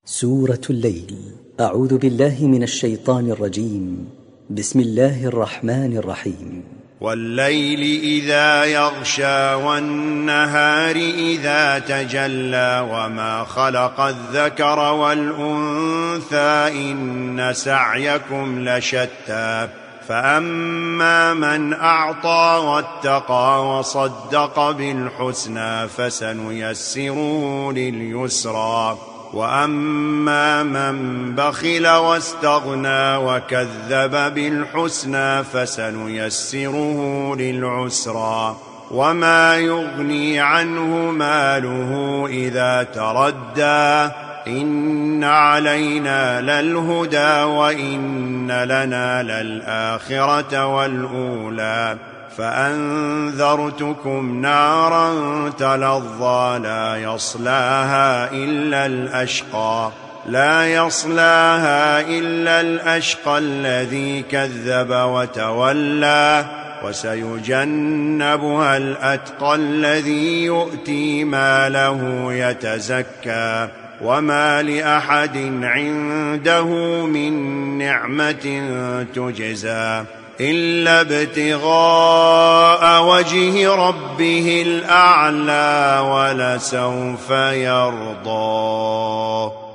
سورة الليل. أعوذ بالله من الشيطان الرجيم. بسم الله الرحمن الرحيم. والليل إذا يغشى والنهار إذا تجلى وما خلق الذكر والأنثى إن سعيكم لشتى فأما من أعطى واتقى وصدق بالحسنى فسنيسره لليسرى وأما من بخل واستغنى وكذب بالحسنى فسنيسره للعسرى وما يغني عنه ماله إذا تردى إن علينا للهدى وإن لنا للآخرة والأولى فأنذرتكم نارا تلظى لا يصلاها إلا الأشقى الذي كذب وتولى وسيجنبها الأتقى الذي يؤتي ماله يتزكى وما لأحد عنده من نعمة تجزى إلا ابتغاء وجه ربه الأعلى ولسوف يرضى.